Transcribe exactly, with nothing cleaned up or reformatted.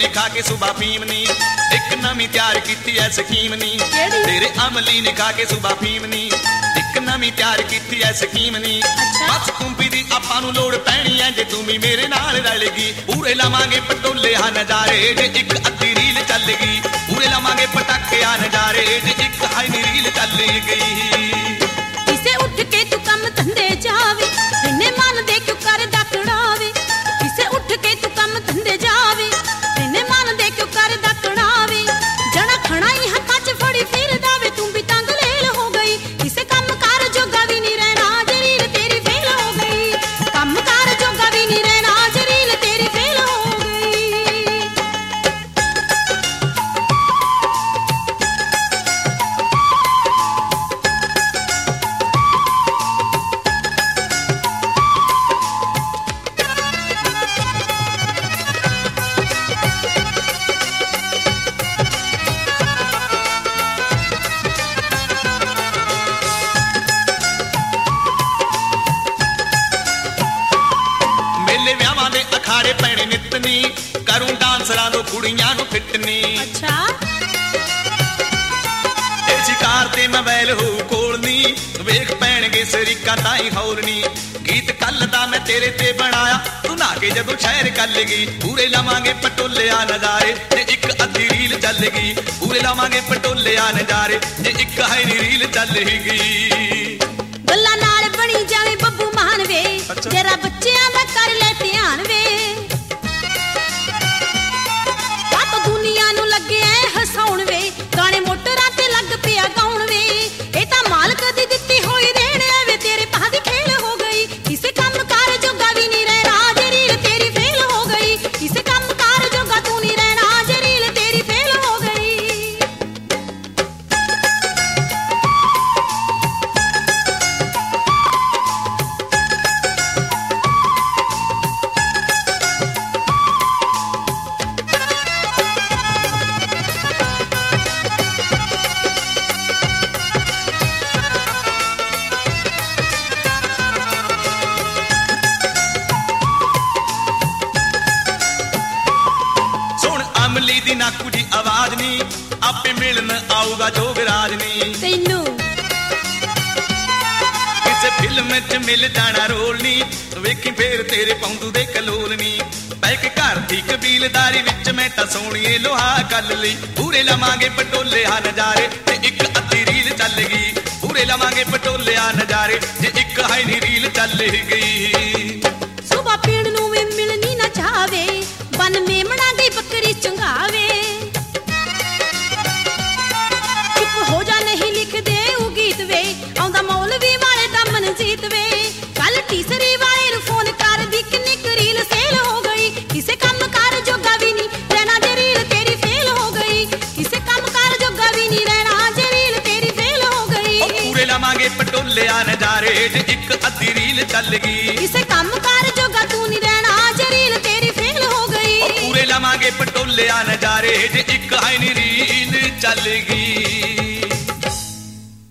ने खा के सुबह फीम नी एक नवी तैयार की है स्कीम नी तेरे अमली ने खा के सुबह फीम नी एक नवी तैयार की है स्कीम नी बस कुंपी दी आपां नूं लोड़ पैणी है जे तू भी मेरे नाल रलेगी पूरे लावांगे पटोले आ नजारे जे एक अद्धी रील चलेगी पूरे लावांगे पटाके आ नजारे जे एक हाई नी रील चलेगी किसे उठ के तू कम धंधे जावे इन्ने मन दे क्यों कर दकड़ावे किसे उठ के तू कम धंधे जावे इन्ने मन दे क्यों कर दकड़ावे जड़ा खड़ा ही हाथां च फड़ी फिर दावे तू भी तंग लेल हो गई किसे कम कार जोगा भी नहीं रहना जरील तेरी फेल हो गई कम कार जोगा भी नहीं रहना जरील तेरी फेल हो गई मेले व्याहां दे अखाड़े पैणे नितनी करूं डांसरां नो कुड़ियां नु फिटनी अच्छा ए शिकार ते मोबाइल हो कोलनी वेख पैणगे सरीका ताई हौलनी गीत कल दा मैं तेरे ते बनाया तू ना के जदों शहर कलगी पूरे लावांगे पटोले आ नजारे जे एक अद्धी रील चलेगी पूरे लावांगे पटोले आ नजारे जे एक हाई नी रील चलेगी गल्ला नाल बनी जावे बब्बू मान वे जरा बच्चियां दा कर ले ध्यान वे आ तो दुनिया नु लगे ऐ हसाउण वे गाने मोटरां ते लग पिया गाउण वे ए तां मालक दी दित्ती होई देण वे तेरे पा दी खेल हो गई किसे काम कार जोगा भी नहीं रहना जरील तेरी फेल हो गई किसे काम कार जोगा तू नहीं रहना जरील तेरी फेल हो गई सुन अमली दी नाकू दी आवाज नी आपे मिलन आऊगा जोगराज नी तैनू किसे फिल्म च मिल जाना रोल नी वेखी फेर तेरे पौंदू दे कलोल नी बैक घर दी कबीलदारी विच मैं तां सोहणीए लोहा कल लई पूरे लवांगे पटोले आ नजारे ते एक अद्धी रील चलेगी पूरे लवांगे पटोले आ नजारे जे एक हाई नी रील चलेगी सुबह पीण नू वे मिलनी ना चावे बन मेमना गई बकरी चंगावे चुप हो जा नहीं लिख दे ऊ गीत वे आउंदा मौलवी वाले दा मन जीत वे कल टीसरी वाले नु फोन कर दी किन्नी रील सेल हो गई किसे काम कार जोगा भी नहीं रहना जरील तेरी फेल हो गई किसे काम कार जोगा भी नहीं रहना जरील तेरी फेल हो गई ओ पूरे लवांगे पटोले आ नजारे जे एक अद्धी रील चलेगी किसे काम कार जोगा तू नहीं रहना जरील तेरी फेल हो गई पूरे लवांगे पटोले आ नजारे जे एक हाई नी रील